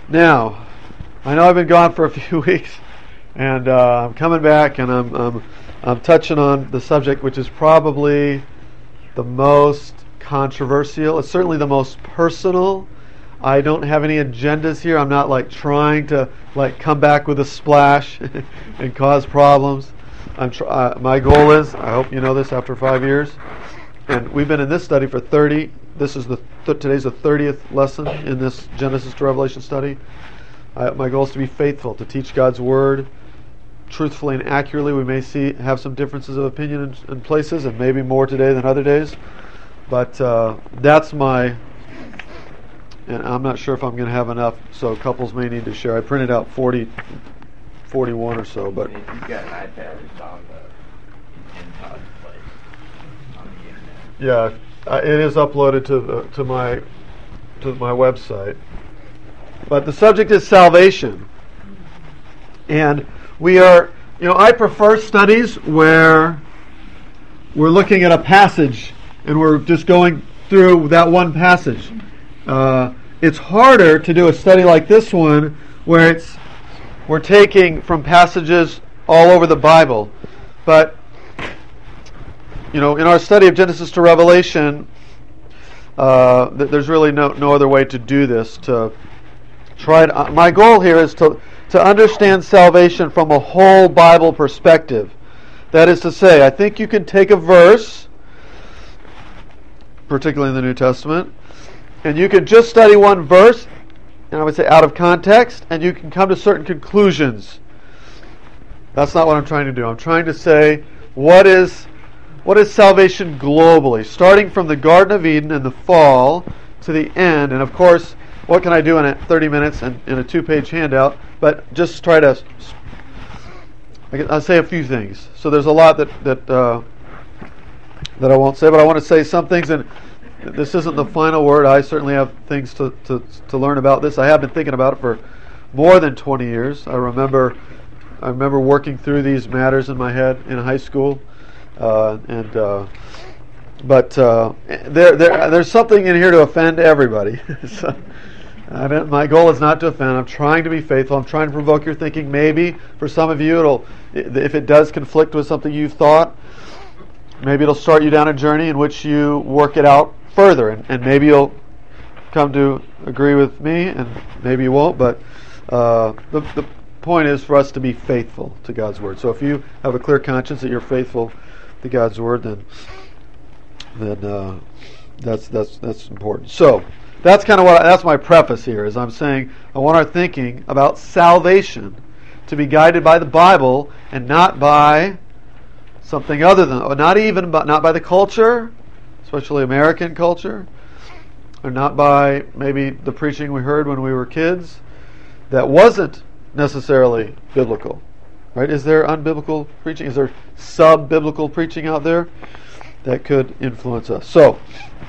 Now, I know I've been gone for a few weeks, and I'm coming back, and I'm touching on the subject which is probably the most controversial. It's certainly the most personal. I don't have any agendas here. I'm not trying to come back with a splash and cause problems. My goal is, I hope you know this after 5 years, and we've been in this study for 30. This is today's the 30th lesson in this Genesis to Revelation study. My goal is to be faithful, to teach God's Word truthfully and accurately. We may have some differences of opinion in places, and maybe more today than other days. But that's my, and I'm not sure if I'm going to have enough, so couples may need to share. I printed out 41 or so. But if you've got an iPad, it's on the InPod place on the internet. Yeah, it is uploaded to my website. But the subject is salvation. And we are, I prefer studies where we're looking at a passage and we're just going through that one passage. It's harder to do a study like this one where we're taking from passages all over the Bible. But, in our study of Genesis to Revelation, there's really no other way to do this. My goal here is to understand salvation from a whole Bible perspective. That is to say, I think you can take a verse, particularly in the New Testament, and you can just study one verse, and I would say out of context, and you can come to certain conclusions. That's not what I'm trying to do. I'm trying to say, what is salvation globally, starting from the Garden of Eden in the fall to the end, and of course, what can I do in 30 minutes and in a 2-page handout? But just try to. I'll say a few things. So there's a lot that I won't say, but I want to say some things. And this isn't the final word. I certainly have things to learn about this. I have been thinking about it for more than 20 years. I remember working through these matters in my head in high school, but there's something in here to offend everybody. So, my goal is not to offend. I'm trying to be faithful. I'm trying to provoke your thinking. Maybe for some of you, if it does conflict with something you've thought, maybe it'll start you down a journey in which you work it out further, and maybe you'll come to agree with me, and maybe you won't. But the point is for us to be faithful to God's Word. So if you have a clear conscience that you're faithful to God's Word, then that's important. So. That's kind of that's my preface here, is I'm saying I want our thinking about salvation to be guided by the Bible and not by something other than, or not by the culture, especially American culture, or not by maybe the preaching we heard when we were kids that wasn't necessarily biblical. Right? Is there unbiblical preaching? Is there sub-biblical preaching out there that could influence us? So,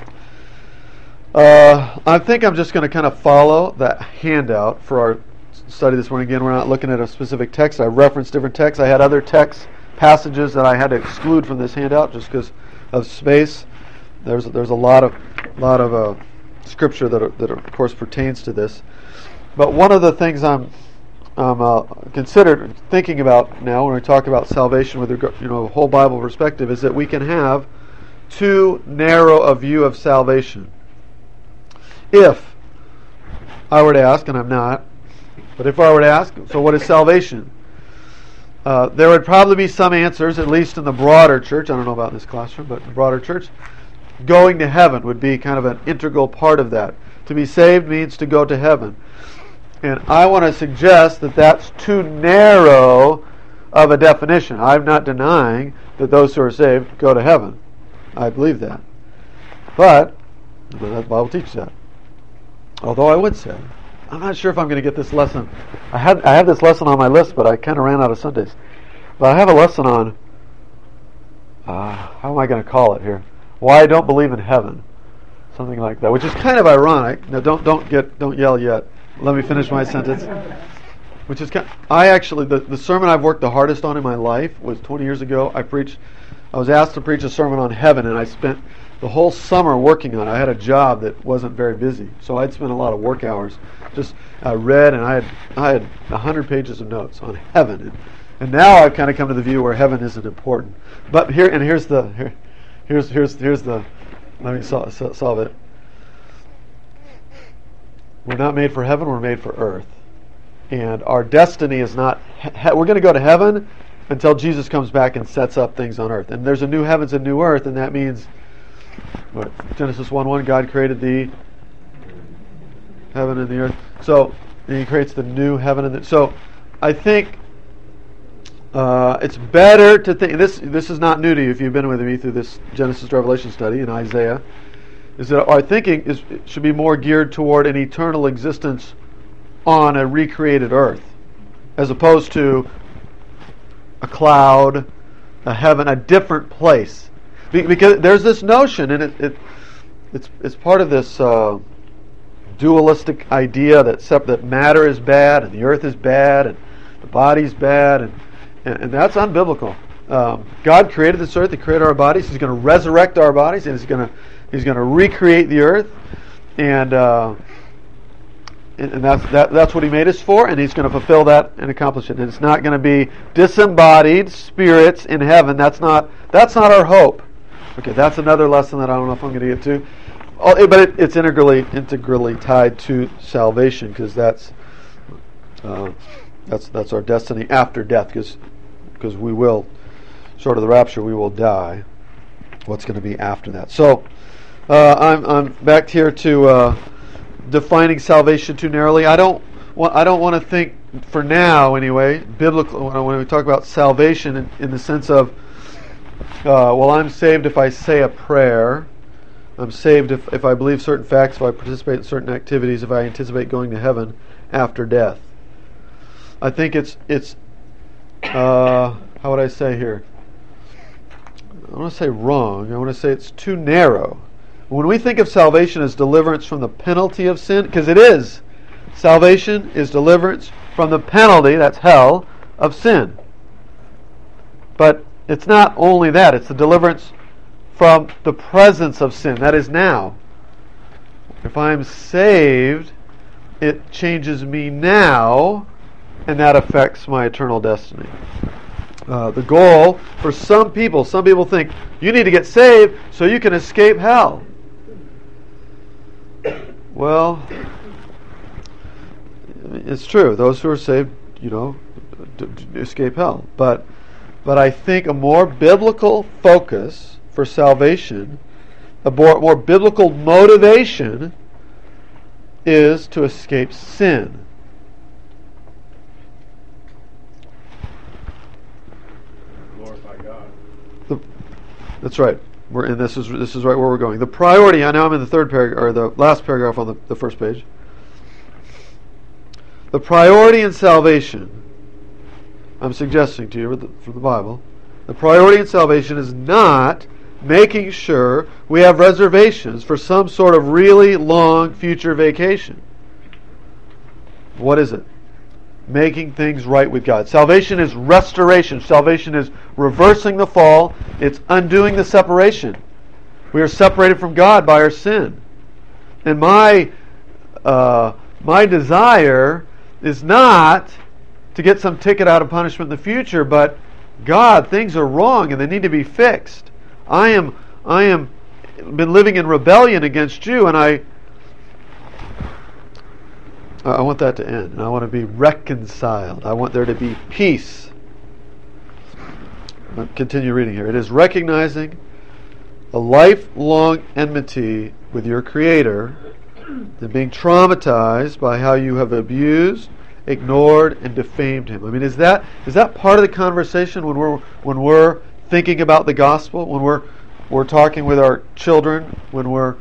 I think I'm just going to kind of follow that handout for our study this morning. Again, we're not looking at a specific text. I referenced different texts. I had other text passages that I had to exclude from this handout just because of space. There's a lot of scripture that of course pertains to this. But one of the things I'm considered thinking about now when we talk about salvation with a whole Bible perspective is that we can have too narrow a view of salvation. If I were to ask, and I'm not, but if I were to ask, so what is salvation? There would probably be some answers, at least in the broader church. I don't know about in this classroom, but in the broader church, going to heaven would be kind of an integral part of that. To be saved means to go to heaven. And I want to suggest that that's too narrow of a definition. I'm not denying that those who are saved go to heaven. I believe that. But the Bible teaches that. Although I would say, I'm not sure if I'm going to get this lesson. I have this lesson on my list, but I kind of ran out of Sundays. But I have a lesson on, how am I going to call it here? Why I don't believe in heaven. Something like that, which is kind of ironic. Now don't yell yet. Let me finish my sentence. Which is the sermon I've worked the hardest on in my life was 20 years ago. I was asked to preach a sermon on heaven, and I spent the whole summer working on it. I had a job that wasn't very busy, so I'd spend a lot of work hours just I read, and I had 100 pages of notes on heaven, and now I've kind of come to the view where heaven isn't important. But here's the let me solve it. We're not made for heaven, we're made for earth. And our destiny is not, we're going to go to heaven until Jesus comes back and sets up things on earth. And there's a new heavens and new earth, and that means, what, Genesis 1:1, God created the heaven and the earth. So, and He creates the new heaven and so I think it's better to think, this is not new to you if you've been with me through this Genesis to Revelation study in Isaiah, is that our thinking should be more geared toward an eternal existence on a recreated earth, as opposed to a cloud, a heaven, a different place. Because there's this notion, and it's part of this dualistic idea that matter is bad and the earth is bad and the body's bad, and that's unbiblical. God created this earth; He created our bodies. He's going to resurrect our bodies, and He's going to recreate the earth, and that's what He made us for, and He's going to fulfill that and accomplish it. And it's not going to be disembodied spirits in heaven. That's not our hope. Okay, that's another lesson that I don't know if I'm going to get to. But it's integrally tied to salvation, because that's our destiny after death. Because we will, short of the rapture, we will die. What's going to be after that? So I'm back here to defining salvation too narrowly. I don't want to think, for now anyway, biblical when we talk about salvation in the sense of, well, I'm saved if I say a prayer. I'm saved if I believe certain facts, if I participate in certain activities, if I anticipate going to heaven after death. I think it's how would I say here? I want to say wrong. I want to say it's too narrow. When we think of salvation as deliverance from the penalty of sin, because it is, salvation is deliverance from the penalty, that's hell, of sin. But it's not only that, it's the deliverance from the presence of sin. That is now. If I'm saved, it changes me now, and that affects my eternal destiny. The goal for some people think you need to get saved so you can escape hell. Well, it's true. Those who are saved, escape hell. But I think a more biblical focus for salvation, a more biblical motivation, is to escape sin. Glorify God. That's right. This is right where we're going. The priority. I know I'm in the third paragraph, or the last paragraph on the first page. The priority in salvation, I'm suggesting to you from the Bible, the priority in salvation is not making sure we have reservations for some sort of really long future vacation. What is it? Making things right with God. Salvation is restoration. Salvation is reversing the fall. It's undoing the separation. We are separated from God by our sin. And my desire is not to get some ticket out of punishment in the future, but God, things are wrong and they need to be fixed. I am been living in rebellion against you, and I want that to end, and I want to be reconciled. I want there to be peace. I'll continue reading here. It is recognizing a lifelong enmity with your Creator and being traumatized by how you have abused, ignored, and defamed Him. I mean, is that part of the conversation when we're thinking about the gospel, when we're talking with our children, when we're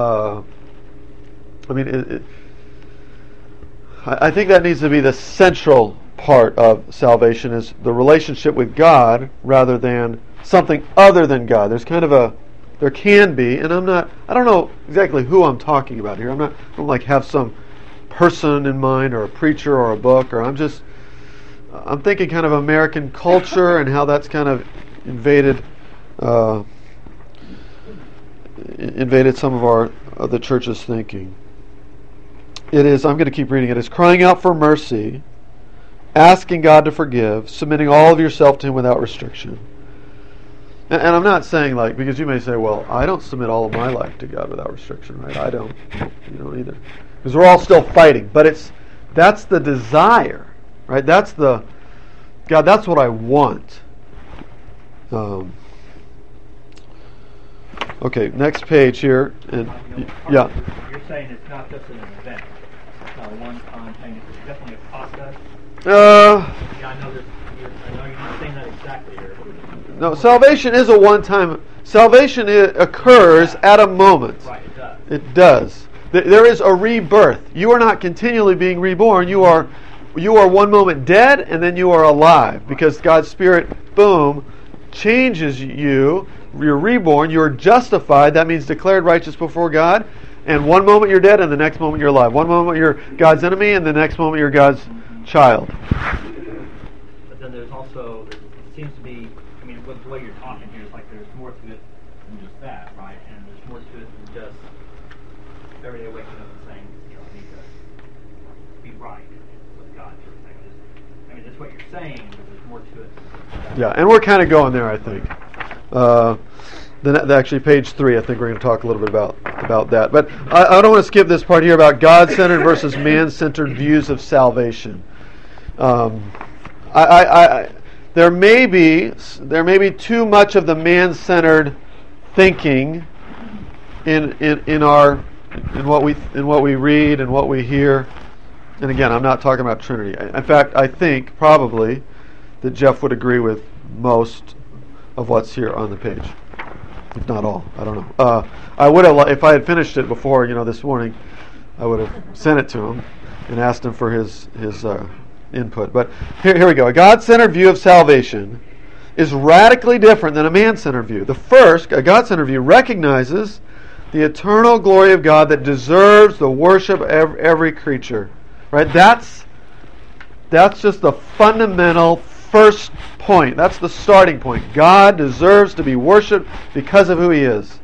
I think that needs to be the central part of salvation, is the relationship with God rather than something other than God. There can be, and I don't know exactly who I'm talking about here. I don't have some person in mind or a preacher or a book, or I'm thinking kind of American culture and how that's kind of invaded some of the church's thinking. it is, I'm going to keep reading it, is crying out for mercy, asking God to forgive, submitting all of yourself to Him without restriction. And I'm not saying, like, because you may say, well, I don't submit all of my life to God without restriction, right? I don't. You don't either. Because we're all still fighting. But that's the desire, right? That's the, God, that's what I want. Okay, next page here. And yeah. You're saying it's not just an event. It's not a one-time thing. It's definitely a process. Yeah, I know you're not saying that exactly here. No, salvation is a one-time. Salvation occurs at a moment. Right, it does. It does. There is a rebirth. You are not continually being reborn. You are one moment dead, and then you are alive because God's Spirit, boom, changes you. You're reborn. You're justified. That means declared righteous before God. And one moment you're dead, and the next moment you're alive. One moment you're God's enemy, and the next moment you're God's child. But then there's also, it seems to be, I mean, with the way you're talking here, it's like there's more to it than just that, right? And there's more to it than just every day waking up and saying, I need to be right with God. I mean, that's what you're saying, but there's more to it. Yeah, and we're kind of going there, I think. Then actually, page 3, I think we're going to talk a little bit about that. But I don't want to skip this part here about God-centered versus man-centered views of salvation. There may be too much of the man-centered thinking in what we read and what we hear. And again, I'm not talking about Trinity. In fact, I think probably that Jeff would agree with most of what's here on the page, if not all. I don't know. I would have, if I had finished it before, this morning, I would have sent it to him and asked him for his input. But here we go. A God-centered view of salvation is radically different than a man-centered view. The first, a God-centered view, recognizes the eternal glory of God that deserves the worship of every creature. Right? That's just the fundamental first point. That's the starting point. God deserves to be worshipped because of who He is.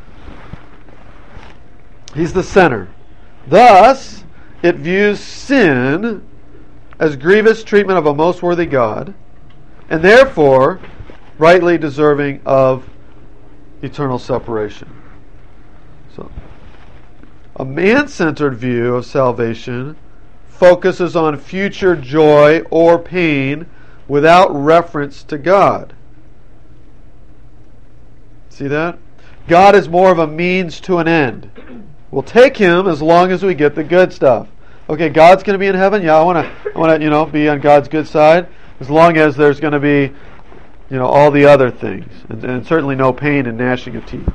He's the center. Thus, it views sin as grievous treatment of a most worthy God, and therefore rightly deserving of eternal separation. So, a man-centered view of salvation focuses on future joy or pain without reference to God. See that? God is more of a means to an end. We'll take Him as long as we get the good stuff. Okay, God's going to be in heaven. Yeah, I want to, be on God's good side, as long as there's going to be, all the other things, and certainly no pain and gnashing of teeth.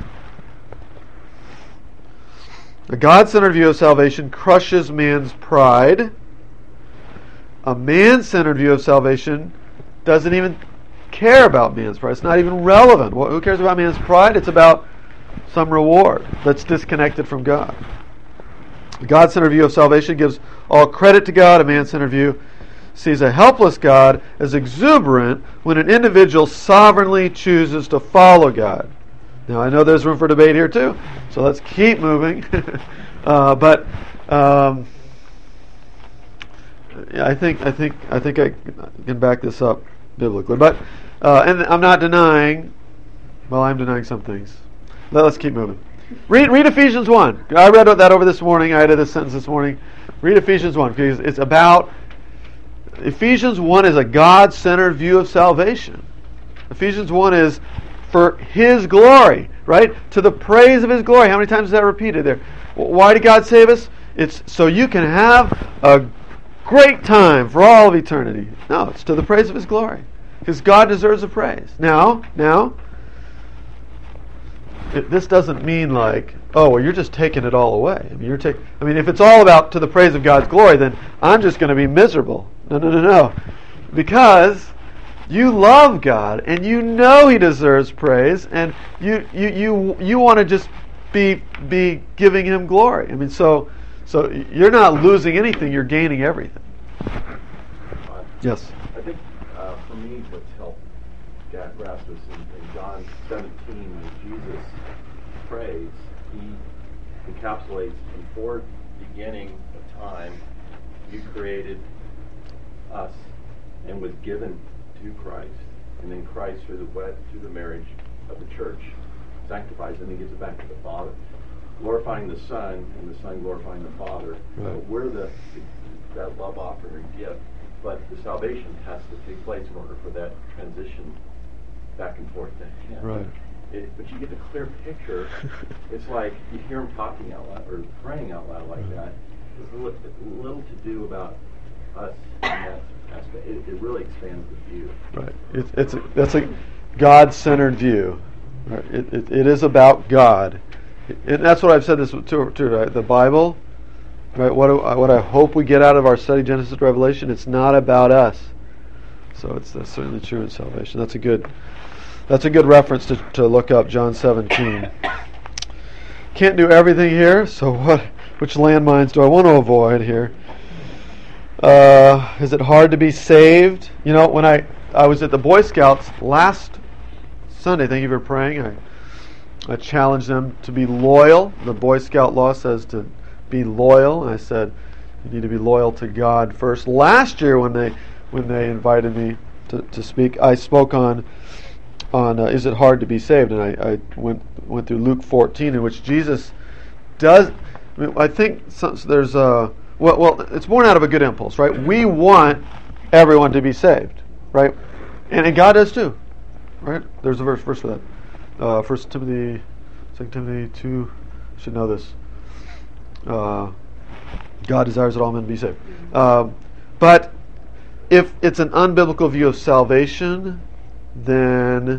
A God-centered view of salvation crushes man's pride. A man-centered view of salvation doesn't even care about man's pride. It's not even relevant. Who cares about man's pride? It's about some reward that's disconnected from God. A God-centered view of salvation gives all credit to God. A man-centered view sees a helpless God as exuberant when an individual sovereignly chooses to follow God. Now, I know there's room for debate here too, so let's keep moving. But I think I can back this up biblically. But and I'm not denying. Well, I'm denying some things. Let's keep moving. Read Ephesians 1. I read that over this morning. I added this sentence this morning. Read Ephesians 1 because it's about. Ephesians 1 is a God-centered view of salvation. Ephesians 1 is for His glory, right? To the praise of His glory. How many times is that repeated there? Why did God save us? It's so you can have a great time for all of eternity. No, it's to the praise of His glory. Because God deserves the praise. Now, this doesn't mean like, oh, well, you're just taking it all away. I mean, if it's all about to the praise of God's glory, then I'm just going to be miserable. No. Because you love God and you know He deserves praise, and you want to just be giving Him glory. I mean, so you're not losing anything; you're gaining everything. Yes. I think for me, what's helped grasp this in John 17, when Jesus prays, He encapsulates before beginning of time, you created us and was given to Christ, and then Christ through the marriage of the church sanctifies and then gives it back to the Father, glorifying the Son and the Son glorifying the Father. Right. So we're that love offering or gift, but the salvation has to take place in order for that transition back and forth to Him. Right. But you get the clear picture. It's like you hear Him talking out loud or praying out loud like that. There's little to do about us in that aspect. It really expands the view. Right. That's a God-centered view. Right. It is about God, and that's what I've said this to right? The Bible. Right. What I hope we get out of our study, Genesis to Revelation, it's not about us. So that's certainly true in salvation. That's a good reference to look up, John 17. Can't do everything here, so which landmines do I want to avoid here? Is it hard to be saved? You know, when I was at the Boy Scouts last Sunday, thank you for praying, I challenged them to be loyal. The Boy Scout law says to be loyal, and I said you need to be loyal to God first. Last year when they invited me to speak, I spoke on is it hard to be saved, and I went through Luke 14, in which Jesus does. I think there's well, it's born out of a good impulse, right? We want everyone to be saved, right? And God does too, right? There's a verse for that. 1 Timothy, 2 Timothy 2. Should know this. God desires that all men be saved. But if it's an unbiblical view of salvation, then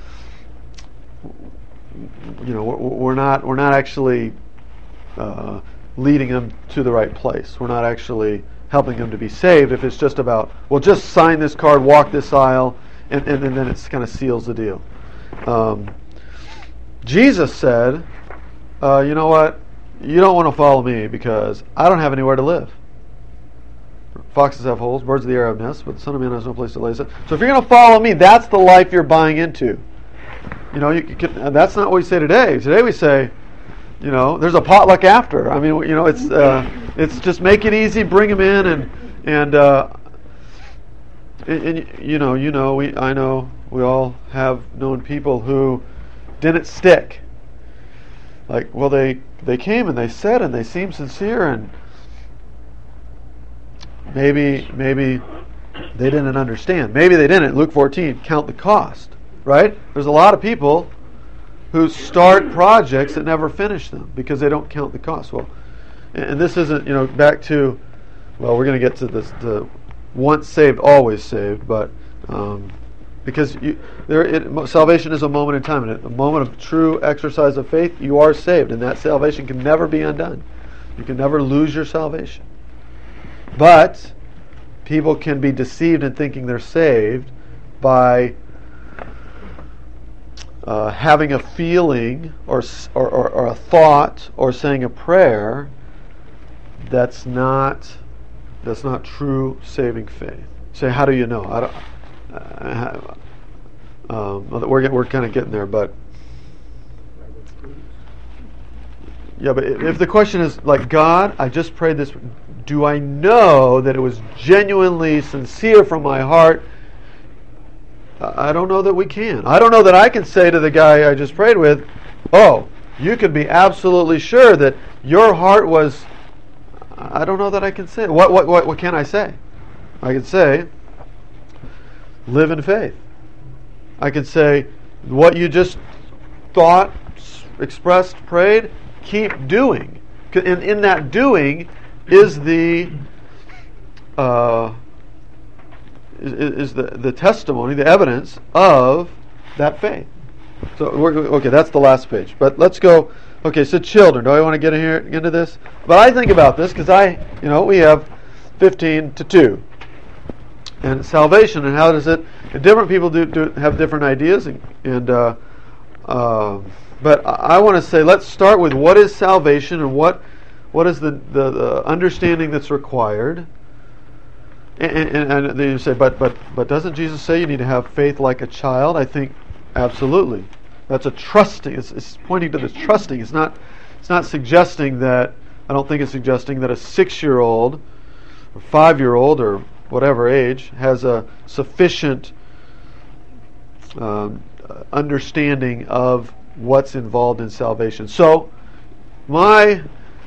we're not actually leading them to the right place. We're not actually helping them to be saved. If it's just about, well, just sign this card, walk this aisle, and then it kind of seals the deal. Jesus said, you know what? You don't want to follow me because I don't have anywhere to live. Foxes have holes, birds of the air have nests, but the Son of Man has no place to lay his head. So if you're going to follow me, that's the life you're buying into. You know, that's not what we say today. Today we say, you know, there's a potluck after. I mean, you know, it's just make it easy, bring them in, and I know we all have known people who didn't stick. Like, well, they came and they said and they seemed sincere, and maybe they didn't understand. Maybe they didn't. Luke 14, count the cost, right? There's a lot of people who start projects that never finish them because they don't count the cost. Well, and this isn't, you know, back to, well, we're going to get to this, the once saved, always saved, but because salvation is a moment in time, and at a moment of true exercise of faith, you are saved, and that salvation can never be undone. You can never lose your salvation. But people can be deceived in thinking they're saved by having a feeling or a thought or saying a prayer that's not true saving faith. Say, how do you know? We're kind of getting there, but yeah. But if the question is like, God, I just prayed this, do I know that it was genuinely sincere from my heart? I don't know that we can. I don't know that I can say to the guy I just prayed with, oh, you can be absolutely sure that your heart was. I don't know that I can say. What can I say? I can say, live in faith. I can say, what you just thought, expressed, prayed, keep doing. And in that doing is the testimony, the evidence of that faith. So okay, that's the last page. But let's go. Okay, so children. Do I want to get into this? But I think about this because we have 15 to 2, and salvation, and how does it? And different people do have different ideas, but I want to say, let's start with what is salvation and what is the understanding that's required. And then you say, but doesn't Jesus say you need to have faith like a child? I think absolutely. That's a trusting. It's pointing to the trusting. It's not suggesting that I don't think it's suggesting that a 6-year-old or 5-year-old or whatever age has a sufficient understanding of what's involved in salvation. So, my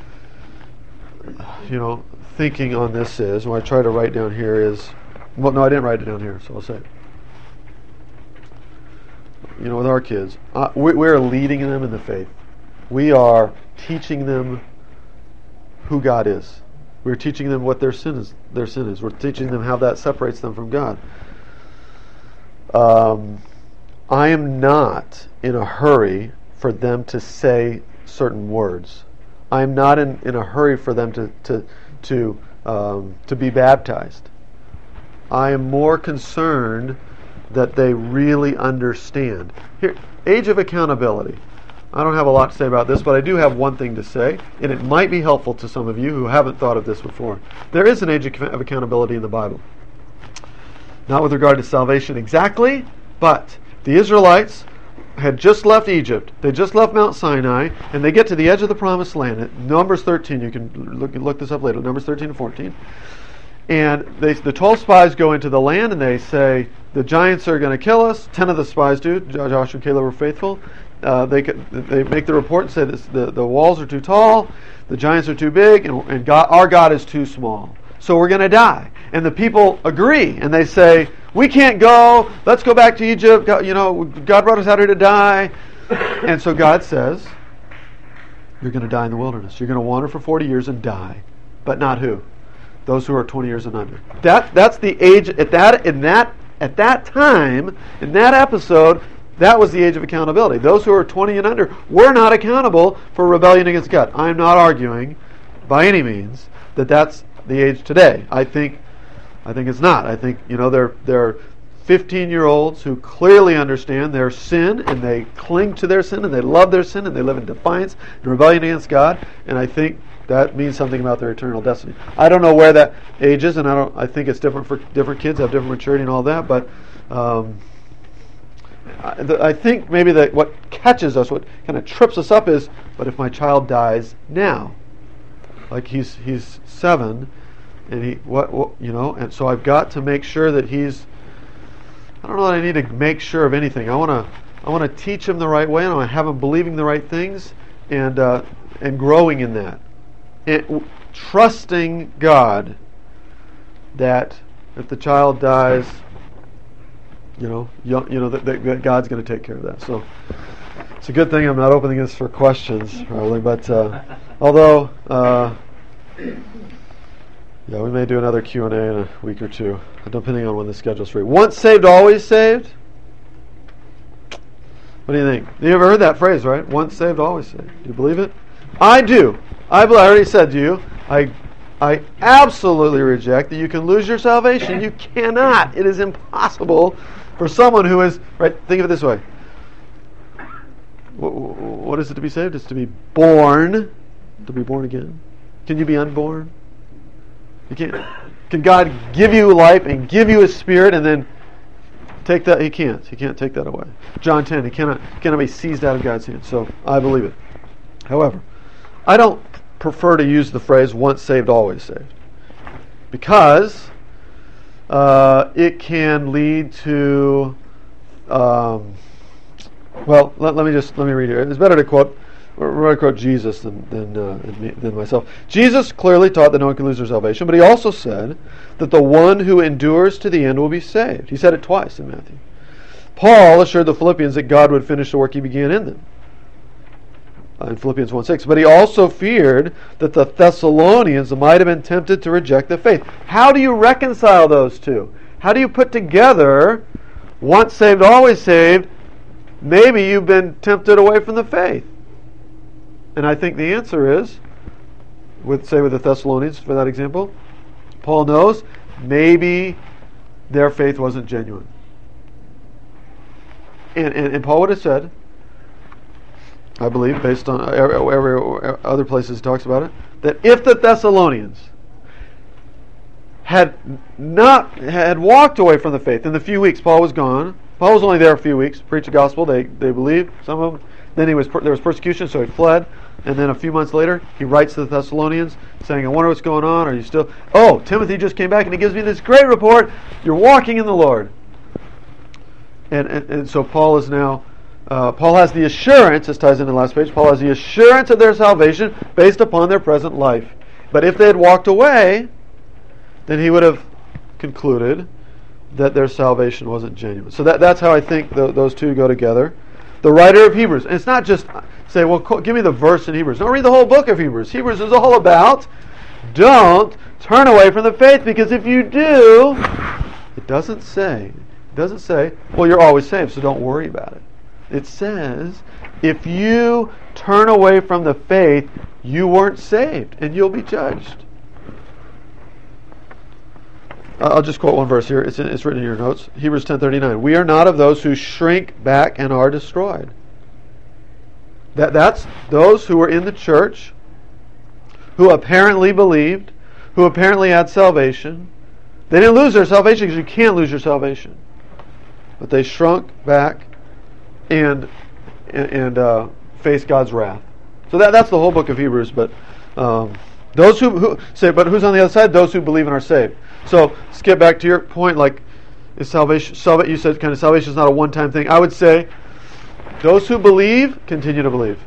thinking on this is, what I try to write down here is, well, no, I didn't write it down here, so I'll say it. With our kids, we're leading them in the faith. We are teaching them who God is. We're teaching them what their sin is. We're teaching them how that separates them from God. I am not in a hurry for them to say certain words. I am not in a hurry for them to be baptized. I am more concerned that they really understand. Here, age of accountability. I don't have a lot to say about this, but I do have one thing to say, and it might be helpful to some of you who haven't thought of this before. There is an age of accountability in the Bible. Not with regard to salvation exactly, but the Israelites had just left Egypt. They just left Mount Sinai, and they get to the edge of the Promised Land. At Numbers 13, you can look this up later, Numbers 13 and 14. And the 12 spies go into the land, and they say, the giants are going to kill us. 10 of the spies do. Joshua and Caleb were faithful. They make the report and say the walls are too tall, the giants are too big, and our God is too small. So we're going to die. And the people agree, and they say, we can't go. Let's go back to Egypt. God brought us out here to die. And so God says, you're going to die in the wilderness. You're going to wander for 40 years and die. But not who? Those who are 20 years and under. That's the age at that time, in that episode. That was the age of accountability. Those who are 20 and under were not accountable for rebellion against God. I'm not arguing by any means that that's the age today. I think it's not. I think they're 15-year-olds who clearly understand their sin, and they cling to their sin, and they love their sin, and they live in defiance and rebellion against God. And I think that means something about their eternal destiny. I don't know where that age is, and I think it's different for different kids, have different maturity and all that. But I think maybe that what catches us, what kind of trips us up is, but if my child dies now, like he's 7, and and so I've got to make sure that he's. I don't know that I need to make sure of anything. I want to teach him the right way, and I want to have him believing the right things, and growing in that, trusting God that if the child dies, that God's going to take care of that. So it's a good thing I'm not opening this for questions, probably. But although, we may do another Q&A in a week or two, depending on when the schedule's free. Once saved, always saved. What do you think? You ever heard that phrase, right? Once saved, always saved. Do you believe it? I do. I already said to you, I absolutely reject that you can lose your salvation. You cannot. It is impossible for someone who is, right, think of it this way. What is it to be saved? It's to be born again. Can you be unborn? You can't. Can God give you life and give you His Spirit and then take that? He can't. He can't take that away. John 10, he cannot be seized out of God's hand. So I believe it. However, I don't prefer to use the phrase once saved, always saved, because it can lead to let me read here. It's better to quote Jesus than myself. Jesus clearly taught that no one can lose their salvation, but he also said that the one who endures to the end will be saved. He said it twice in Matthew. Paul assured the Philippians that God would finish the work he began in them. In Philippians 1:6. But he also feared that the Thessalonians might have been tempted to reject the faith. How do you reconcile those two? How do you put together once saved, always saved? Maybe you've been tempted away from the faith. And I think the answer is, with the Thessalonians, for that example, Paul knows maybe their faith wasn't genuine. And Paul would have said, I believe, based on every other places he talks about it, that if the Thessalonians had walked away from the faith in the few weeks Paul was gone, Paul was only there a few weeks, preached the gospel, they believed, some of them, then there was persecution, so he fled. And then a few months later, he writes to the Thessalonians saying, I wonder what's going on. Are you still... Oh, Timothy just came back and he gives me this great report. You're walking in the Lord. And so Paul is now... Paul has the assurance, this ties into the last page, Paul has the assurance of their salvation based upon their present life. But if they had walked away, then he would have concluded that their salvation wasn't genuine. So that's how I think those two go together. The writer of Hebrews, and it's not just say, well, give me the verse in Hebrews. Don't read the whole book of Hebrews. Hebrews is all about don't turn away from the faith, because if you do, it doesn't say, well, you're always saved, so don't worry about it. It says, if you turn away from the faith, you weren't saved, and you'll be judged. I'll just quote one verse here. It's written in your notes. Hebrews 10:39. We are not of those who shrink back and are destroyed. That's those who were in the church, who apparently believed, who apparently had salvation. They didn't lose their salvation, because you can't lose your salvation. But they shrunk back and faced God's wrath. So that's the whole book of Hebrews. But those who say, but who's on the other side? Those who believe and are saved. So let's get back to your point. Like, is salvation? You said kind of salvation is not a one-time thing. I would say those who believe continue to believe.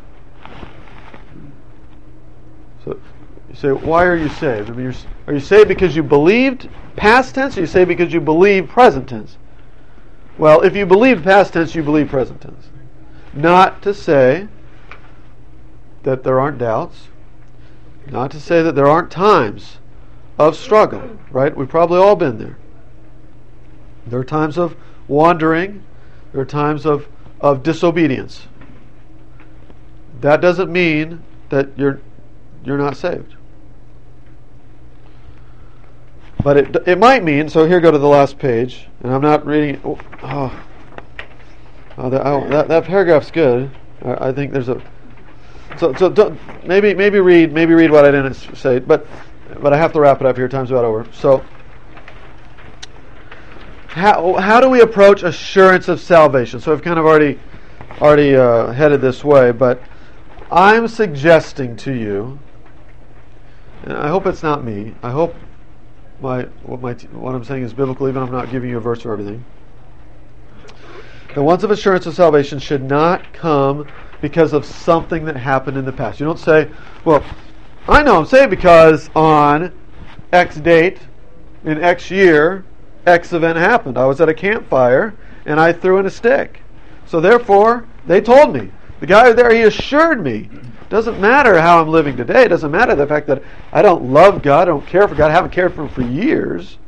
So you say, why are you saved? I mean, are you saved because you believed past tense, or you saved because you believe present tense? Well, if you believe past tense, you believe present tense. Not to say that there aren't doubts. Not to say that there aren't times of struggle, right? We've probably all been there. There are times of wandering. There are times of disobedience. That doesn't mean that you're not saved. But it might mean, so here, go to the last page, and I'm not reading. That paragraph's good. I think there's a. So don't, maybe read what I didn't say, but I have to wrap it up here. Time's about over. So how do we approach assurance of salvation? So I've kind of already headed this way, but I'm suggesting to you, and I hope it's not me. I hope what I'm saying is biblical, even if I'm not giving you a verse for everything. The ones of assurance of salvation should not come because of something that happened in the past. You don't say, well, I know I'm saved because on X date, in X year, X event happened. I was at a campfire, and I threw in a stick. So therefore, they told me. The guy there, he assured me. Doesn't matter how I'm living today. It doesn't matter the fact that I don't love God, I don't care for God, I haven't cared for Him for years.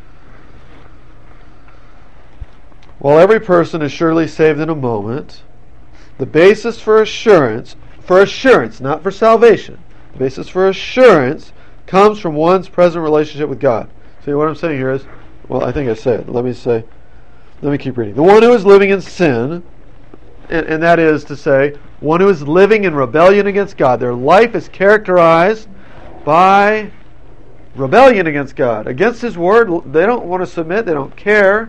While every person is surely saved in a moment, the basis for assurance, not for salvation, the basis for assurance comes from one's present relationship with God. See, what I'm saying here is, well, I think I say it. Let me keep reading. The one who is living in sin, and that is to say, one who is living in rebellion against God. Their life is characterized by rebellion against God, against His Word. They don't want to submit. They don't care.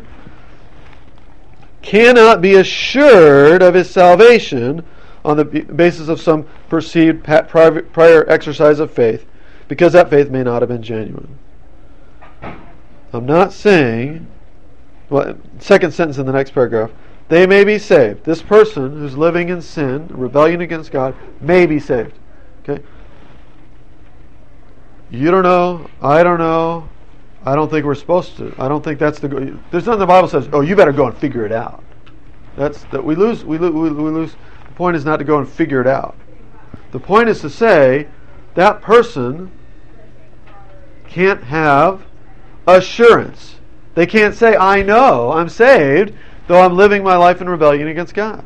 Cannot be assured of his salvation on the basis of some perceived prior exercise of faith, because that faith may not have been genuine. I'm not saying, well, second sentence in the next paragraph, they may be saved. This person who's living in sin, rebellion against God, may be saved. Okay? You don't know. I don't know. I don't think we're supposed to. I don't think that's the. There's nothing the Bible says. Oh, you better go and figure it out. That's that we lose. We lose. The point is not to go and figure it out. The point is to say that person can't have assurance. They can't say, "I know I'm saved," though I'm living my life in rebellion against God.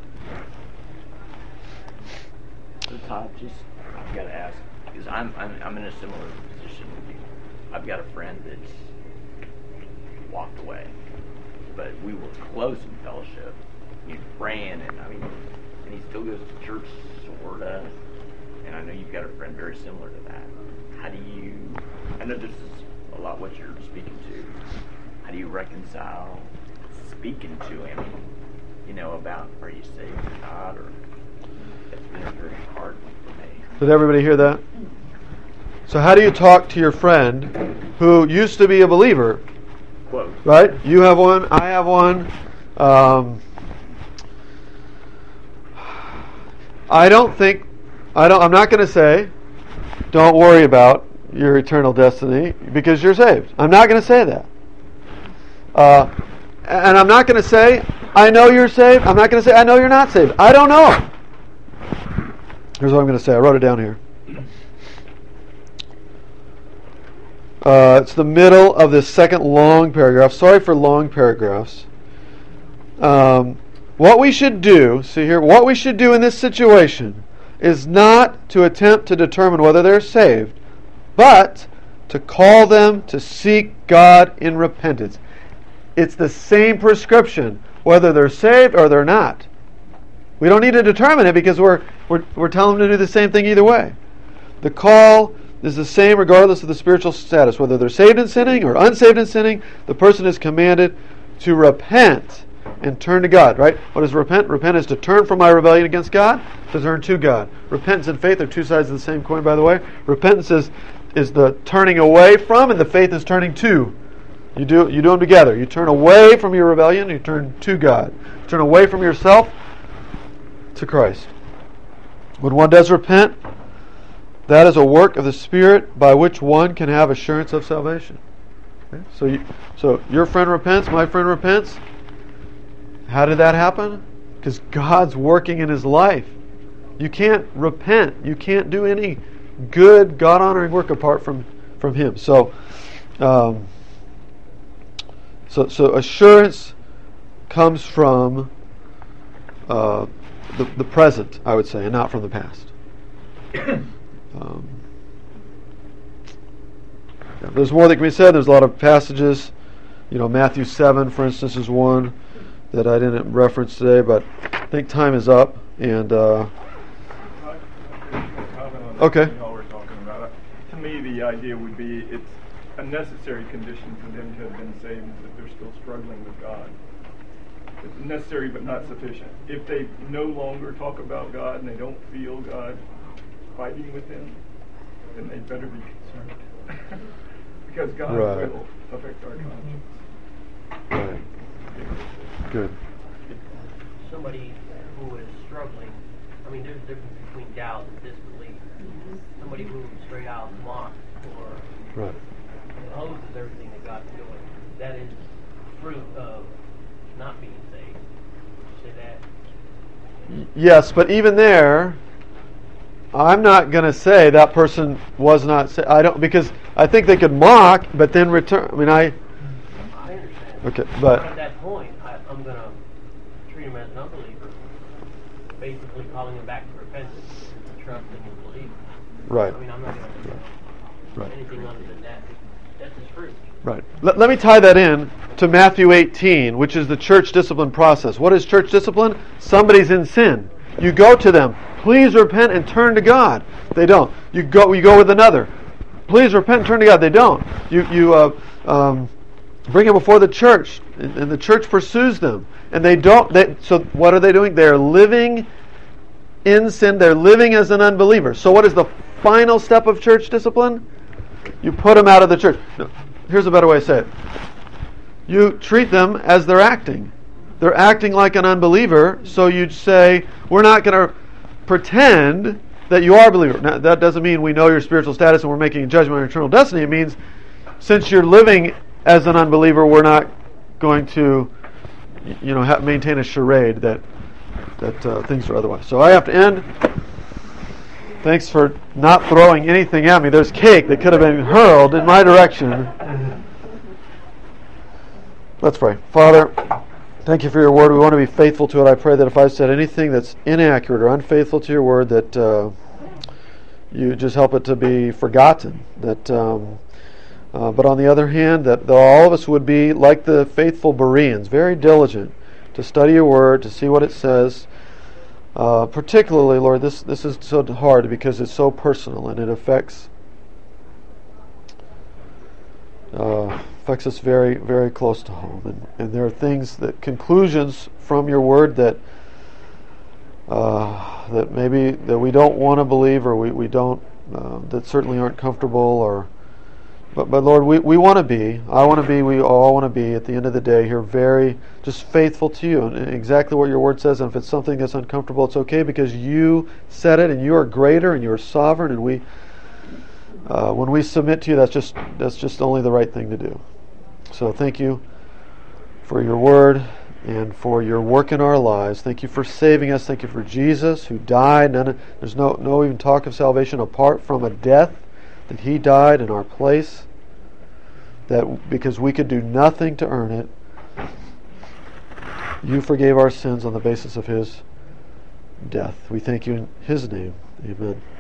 So Todd, I've got to ask, because I'm in a similar position with you. I've got a friend that's walked away, but we were close in fellowship. He ran, and he still goes to church, sorta. And I know you've got a friend very similar to that. How do you? I know this is a lot what you're speaking to. How do you reconcile speaking to him? About, are you saved or not? Or it's been a very hard one for me. Did everybody hear that? So how do you talk to your friend who used to be a believer? Quote. Right? You have one, I have one. I'm not going to say, don't worry about your eternal destiny because you're saved. I'm not going to say that. And I'm not going to say, I know you're saved. I'm not going to say, I know you're not saved. I don't know. Here's what I'm going to say. I wrote it down here. It's the middle of this second long paragraph. Sorry for long paragraphs. What we should do, see here, what we should do in this situation is not to attempt to determine whether they're saved, but to call them to seek God in repentance. It's the same prescription, whether they're saved or they're not. We don't need to determine it because we're telling them to do the same thing either way. The call is the same regardless of the spiritual status. Whether they're saved in sinning or unsaved in sinning, the person is commanded to repent and turn to God, right? What is repent? Repent is to turn from my rebellion against God, to turn to God. Repentance and faith are two sides of the same coin, by the way. Repentance is the turning away from, and the faith is turning to. You do them together. You turn away from your rebellion, you turn to God. You turn away from yourself to Christ. When one does repent, that is a work of the Spirit by which one can have assurance of salvation. Okay? So your friend repents, my friend repents. How did that happen? Because God's working in his life. You can't repent. You can't do any good, God-honoring work apart from him. So assurance comes from the present, I would say, and not from the past. There's more that can be said. There's a lot of passages. Matthew 7, for instance, is one that I didn't reference today, but I think time is up. And okay. All we're talking about. To me, the idea would be it's a necessary condition for them to have been saved if they're still struggling with God. It's necessary but not sufficient. If they no longer talk about God and they don't feel God fighting with them, then they better be concerned. Because God will affect our conscience. Right. Good. Somebody who is struggling, there's a difference between doubt and disbelief. Somebody who straight out mocks or opposes everything that God's doing, that is fruit of not being saved. Say that? Yes, but even there, I'm not going to say that person was not saved. Because I think they could mock, but then return. I understand. Okay, but at that point, I'm going to treat him as an unbeliever, basically calling him back to repentance and trusting and believing. Right. I'm not going to do anything other than that. That's his fruit. Right. Let me tie that in to Matthew 18, which is the church discipline process. What is church discipline? Somebody's in sin. You go to them. Please repent and turn to God. They don't. You go with another. Please repent and turn to God. They don't. You bring them before the church, and the church pursues them, and they don't. So what are they doing? They are living in sin. They're living as an unbeliever. So what is the final step of church discipline? You put them out of the church. No, here's a better way to say it. You treat them as they're acting. They're acting like an unbeliever, so you'd say, we're not going to pretend that you are a believer. Now, that doesn't mean we know your spiritual status and we're making a judgment on your eternal destiny. It means since you're living as an unbeliever, we're not going to maintain a charade that things are otherwise. So I have to end. Thanks for not throwing anything at me. There's cake that could have been hurled in my direction. Let's pray. Father, thank you for your word. We want to be faithful to it. I pray that if I've said anything that's inaccurate or unfaithful to your word, that you just help it to be forgotten. But on the other hand, that all of us would be like the faithful Bereans, very diligent to study your word, to see what it says. Particularly, Lord, this is so hard because it's so personal and it affects us very, very close to home. And there are things conclusions from your word that that maybe that we don't want to believe, or we don't, that certainly aren't comfortable, or but Lord, we want to be, I want to be, we all want to be at the end of the day here very just faithful to you, and exactly what your word says. And if it's something that's uncomfortable, it's okay, because you said it, and you are greater, and you are sovereign, and we when we submit to you, that's just only the right thing to do. So thank you for your word and for your work in our lives. Thank you for saving us. Thank you for Jesus, who died. There's no even talk of salvation apart from a death, that he died in our place, that because we could do nothing to earn it, you forgave our sins on the basis of his death. We thank you in his name. Amen.